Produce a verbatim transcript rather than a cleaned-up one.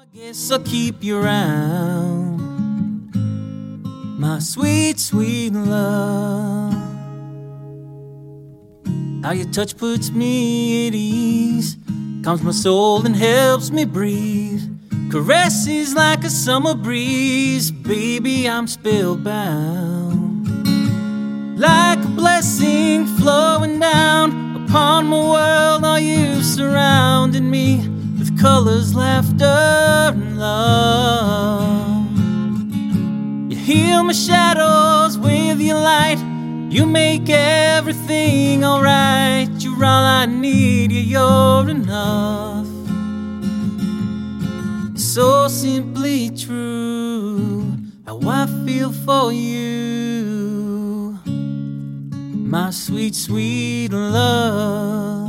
Guess I'll keep you around, my sweet, sweet love. How your touch puts me at ease, calms my soul and helps me breathe. Caresses like a summer breeze, baby, I'm spellbound. Like a blessing flowing down upon my world, are you surrounding me with colors, laughter, and love. You heal my shadows with your light, you make everything alright. You're all I need, yeah, you're enough. So simply true, how I feel for you, my sweet, sweet love.